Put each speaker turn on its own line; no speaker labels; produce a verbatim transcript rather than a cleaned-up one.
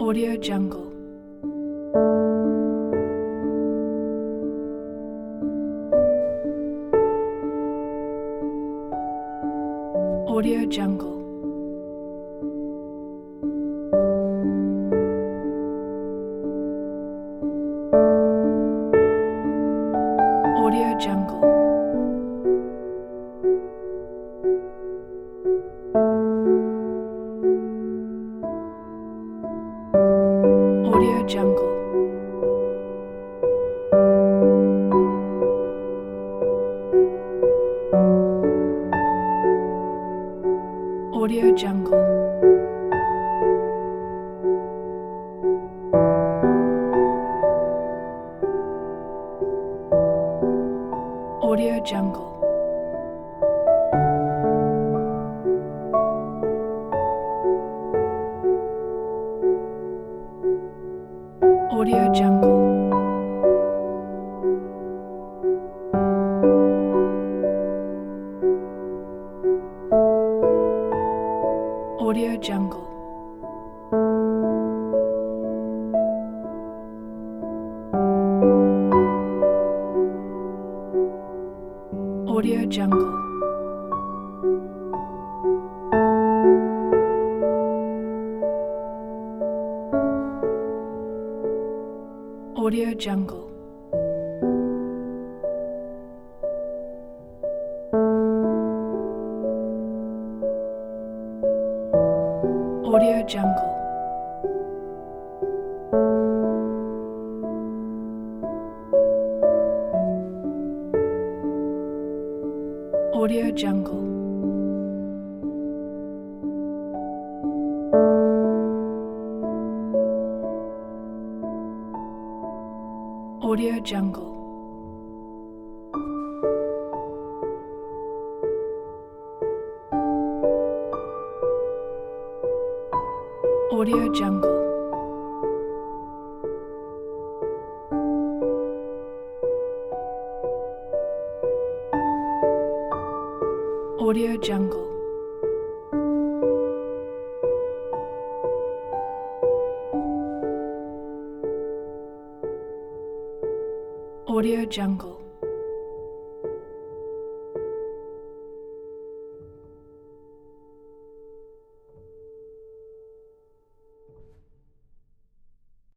Audio Jungle. Audio Jungle. Audio Jungle. Audio Jungle. Audio Jungle. Audio Jungle. Audio Jungle. Audio Jungle. Audio Jungle. Audio Jungle. Audio Jungle. Audio Jungle. Audio Jungle. Audio Jungle. Audio Jungle. Audio Jungle.